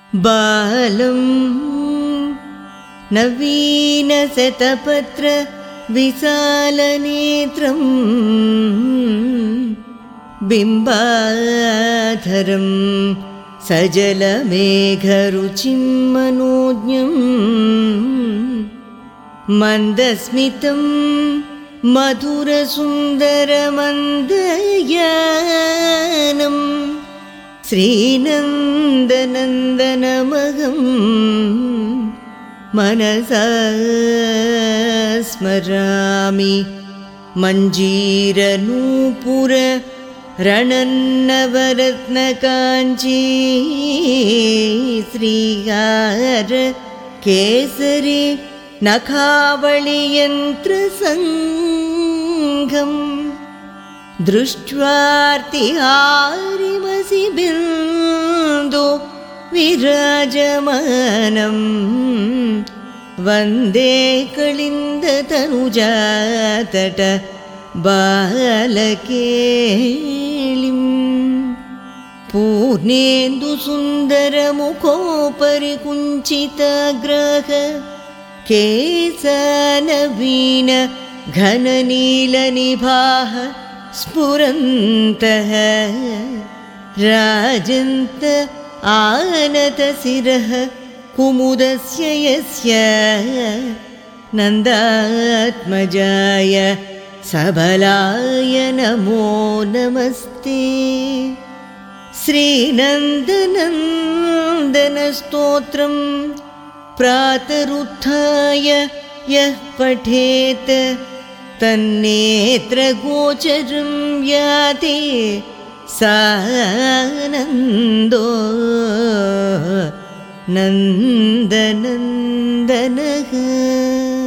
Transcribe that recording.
बालं नवीनशतपत्र विशालनेत्रं बिम्बाधरं सजलमेघरुचिं मनोज्ञं मन्दस्मितं मधुरसुन्दरमन्दयानं श्रीनन्दनन्दनमहं मनसा स्मरामि। मञ्जीरनूपुर रणन्नवरत्नकाञ्ची श्रीहार केसरी नखावळियन्त्रसङ्घं दृष्ट्वार्तिहारिमसि बिन्दु विराजमानं वन्दे कलिन्दतनुजातट बालकेलिं पूर्णेन्दुसुन्दरमुखोपरि कुञ्चिताग्रह केशनवीन घननीलनिभाः स्फुरन्तः राजन्त आनतशिरः कुमुदस्य यस्य नन्दात्मजाय सबलाय नमो नमस्ते। श्रीनन्दनन्दनस्तोत्रं प्रातरुत्थाय यः पठेत् तन्नेत्रगोचरं याति सानन्दो नन्दनन्दनः।